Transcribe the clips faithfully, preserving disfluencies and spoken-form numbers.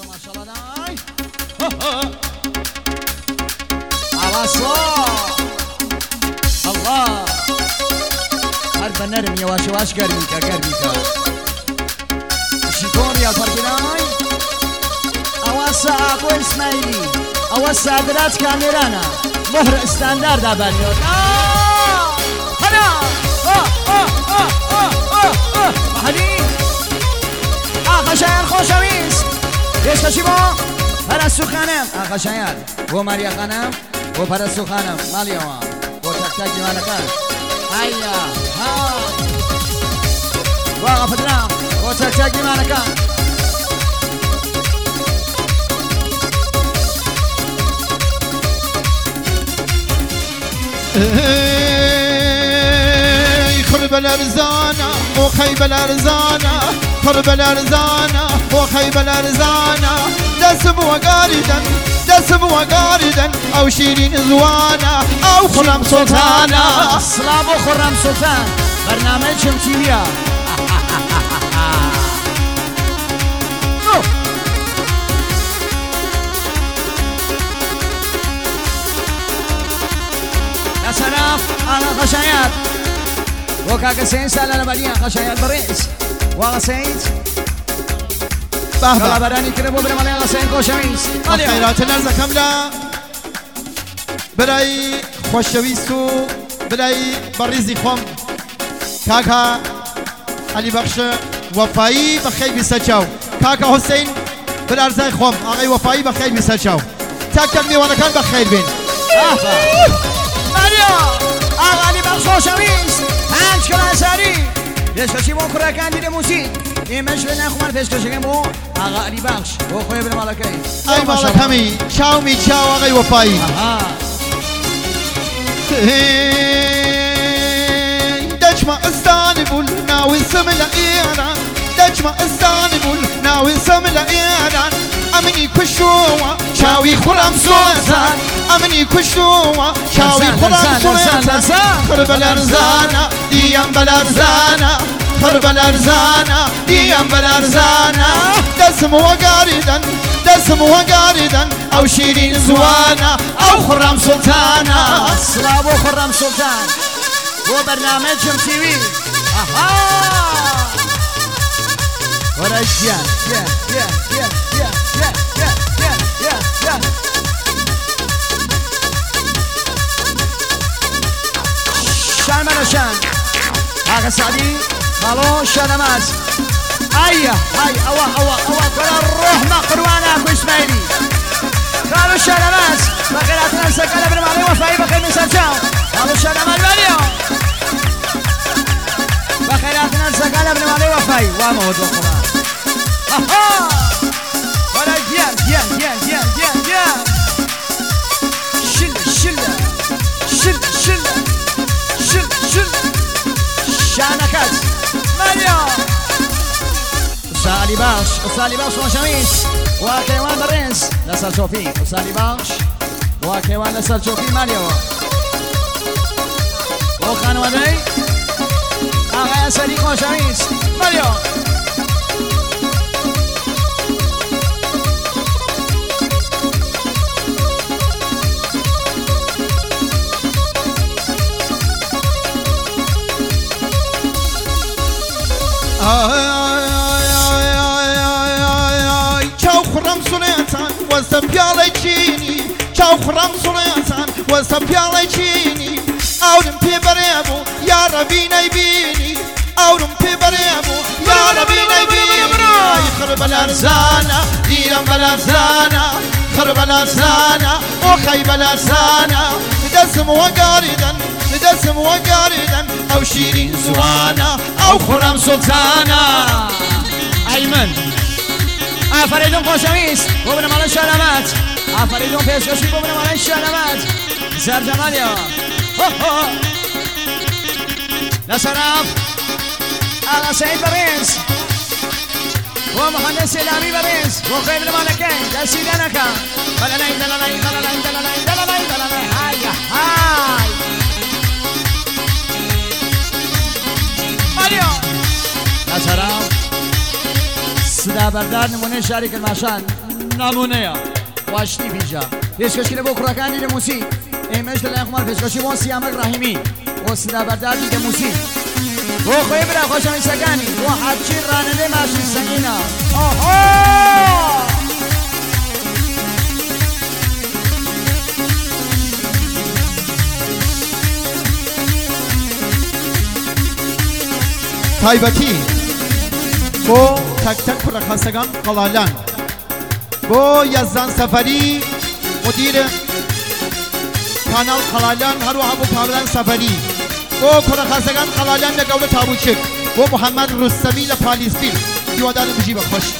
برو ماشاءالله نای عواسو الله هر بنرم یواش یواش گرمی که گرمی که شیکون یا فرقنای عواسا آقو اسماعیلی عواسا عدلات کامیرانا مهر استاندارد آبانیود هنا محلی آقا شایر خوشویست پیشکشی با پرستو خانم آقا شایر و ماریا خانم و پرستو خانم مالی ما و تک تک دیوانه کن هیا ها و آقا پدرام و تک تک دیوانه کن خرب الارزانه و خیب الارزانه خرب الارزانه و خیب الارزانه دسم و قاردن دسم و قاردن او شیرین زوانه او خرم سلطانه سلام و خرم سلطان برنامه شمسیویه سلام انا خشايات وكاكا سيد سالنا بديا خشايات بريس واغا سيد بابا براني كربو بنا مالي سيد خوشويس خيرات الارزة كاملة براي خوشويسو براي بريزي خوم كاكا علي بخش وفائي بخير بسجاو كاكا حسين بالارزة خوم اغي وفائي بخير بسجاو تاك تاك ميوانا كان بخير بين آقا علی بخش خوشویست پنج کلا سری پیشکشی با کره کندید موسیقی ایمش به نخوان پیشکشی بو آقا علی بخش و خوی بر مالکی ای مالکمی چاو می چاو آقای وفایی دجمع استانبول ناوی سمل ایران دجمع استانبول ناوی سمل ایران امنی کشوه چاوی خورم سوزن امنی کشوه چاوی خورم سوزن خرب الارزانه دیم بلارزانه خرب الارزانه دیم بلارزانه دسم و قاردن دسم و قاردن او شیرین زوانه او خرم سلطانه سلام و خرم سلطان و برنامه شمسیوی آها ورا جیان جیان جیان جیان جیان جیان جیان جیان جیان شان منوشان آقا سعدی خالو شادماز ايا هاي اوا اوا اوا كل الروح مقروانه اكو اسماعيلي خالو شادماز بخيراتنا سكاله بن مالي وفاي بخير من سرجاو خالو شادماز باليو بخيراتنا سكاله بن مالي وفاي وامود وقران اها ولا جيان جيان جيان جيان جيان جيان شل شل شل شل شل شل شانكات ماليو أسالي باش أسالي باش وشميس وكيوان برنس نسال شوفي أسالي باش وكيوان نسال شوفي ماليو وخان ودي آغا أسالي وشميس ماليو چاو خرم سلیتان واسه پیاله چینی چاو خرم سلیتان واسه پیاله چینی آورم پی برامو یا ربی نبینی آورم پی برامو یا ربی نبینی خرب الارزانه دیرم بالارزانه خرب الارزانه و خیب الارزانه دسم و قاردن دسم و قاردن او شیرین زوانه او خرم سلطانه ایمن آفریدون خوشویست ببینم مال شلمت آفریدون پیشکشی ببینم مال شلمت زردمالیا نصراف آقا سعید برنس و مهندس الامی برنس و خیبر مالکین دستی دنکا بلالای دلالای دلالای دلالای دلالای دلالای های های مالیا نصراف صدا بردار نمونه شریک الماشان نمونەیە واشتی پیجا پێشکەشی لە بۆ کوڕەکانی لە موسی ئێمەش لەلای خۆمان پێشکەشی بۆ سیامەک ڕاهیمی بۆ سدا بەردادی لە موسی بۆ خۆی برا خۆشەویستەکانی بۆ حەبچی ڕانەدەی ماشین سەنگینە ئۆهۆ تایبەتی بۆ تەک-تەک کوڕەخەسەکان قەڵالان بۆ یەزدان سەفەری مدیر کانال قەڵالان هەروەها بۆ کامران سەفەری بۆ کوڕەخەسەکان قەڵالان لە گەورە تابوچک بۆ محەممەد ڕوستەمی لە پالیستین هیوادارم بژی بە خۆش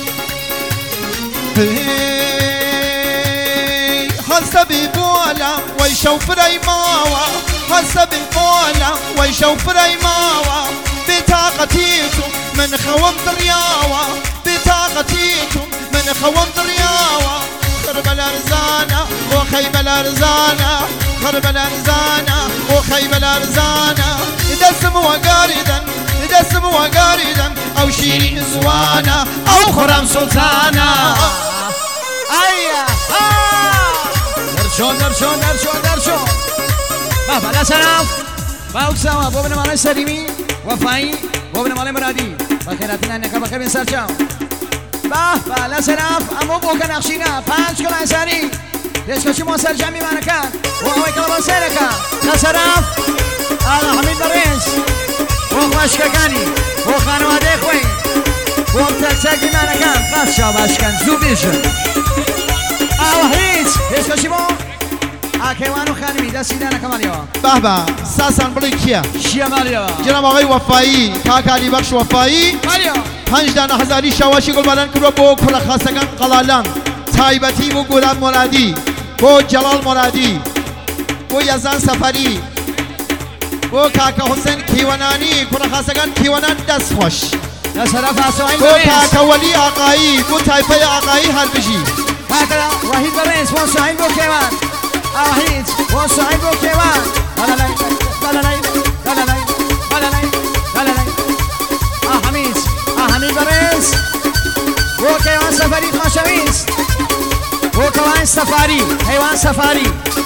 هەستە بێ بۆلە وەی شەو فرەی ماوە هەستە بێ بۆلە وەی شەو فرەی ماوە بێتاقەتیتم من خەوەم دڕیاوە بێتاقەتیتم من خەوەم دڕیاوە خڕ بە لەرزانە بۆ خەی بە لەرزانە خڕ بە لەرزانە بۆ خەی بە لەرزانە دەستم وەگاریدەن دەستم وەگاریدەن ئەو شیرین زوانە ئەو خۆرەم سوڵتانە ئایە دەرچۆن دەرچۆن دەرچۆن دەرچۆن بابا لەسەراف باوکساوە بۆ بنەماڵەی سەریمی وەفایی بۆ بنەماڵەی مرادی بەخێراتینانەکە بەکە بێن سەرچاو بابا لەسەراف ئەمە بۆکە نەخشینە پانج کڵای ساری پێشکەشی بۆ سەرجەمیمانەکان بۆ ئەوەی کەڵە بۆ سەرەکە لەسەراف ئاغا حەمید بەڕێز بۆ خواشکەکانی بۆ خانەوادەی خۆی بۆ تەکچەکیمانەکان قاس چاو باشکەن زوو بێژن ئاوە هیچ پێشکەشی بۆ ئاکەیوان و خانمی دەستیدانەکە ماڵیەوە بابا ساسان بڵێ کیە شیە ماڵیەوە جناب ئاغای وەفایی کاکالی بەخش وەفایی ماڵیەوە پەنج دانە هەزاری شاوەشی گوڵباران کردووە بۆ کوڕەخەسەکان قەڵالان تایبەتی بۆ گۆران مۆرادی بۆ جەڵال مۆرادی بۆ یەزان سەفەری بۆ کاکە حوسێن کیوەنانی کوڕەخەسەکان کیوەنان دەست خۆش لەسەراف ئاسۆهەی بۆ کاکە وەلی ئاغایی بۆ تایپەی ئاغایی هەڵبژی کاکە وەحید بەڕێز بۆ سوهەیل بۆ کێوان ئاوە هیچ بۆ سوهەیل بۆ کێوان بەلەلەی بەلەلەی بەلەلەی بەلەلەی بەلەلەی ئاحەمید ئاحەمید بەڕێز بۆ کێوان سەفەری خۆشەویست بۆ کەوان سەفاری هەیوان سەفاری